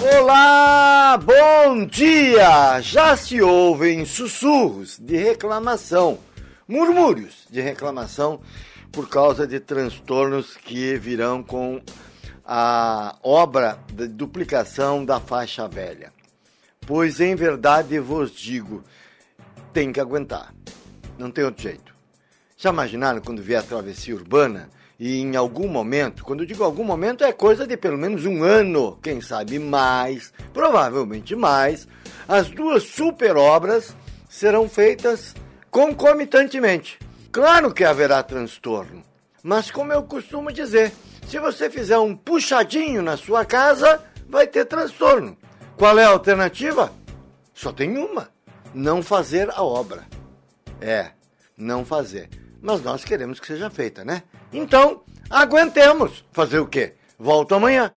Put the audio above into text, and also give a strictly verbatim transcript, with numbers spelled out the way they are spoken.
Olá, bom dia! Já se ouvem sussurros de reclamação, murmúrios de reclamação por causa de transtornos que virão com a obra de duplicação da faixa velha. Pois em verdade vos digo, tem que aguentar, não tem outro jeito. Já imaginaram quando vier a travessia urbana e em algum momento, quando eu digo algum momento é coisa de pelo menos um ano, quem sabe mais, provavelmente mais, as duas super obras serão feitas concomitantemente. Claro que haverá transtorno, mas como eu costumo dizer, se você fizer um puxadinho na sua casa, vai ter transtorno. Qual é a alternativa? Só tem uma, não fazer a obra. É, não fazer. Mas nós queremos que seja feita, né? Então, aguentemos. Fazer o quê? Volto amanhã.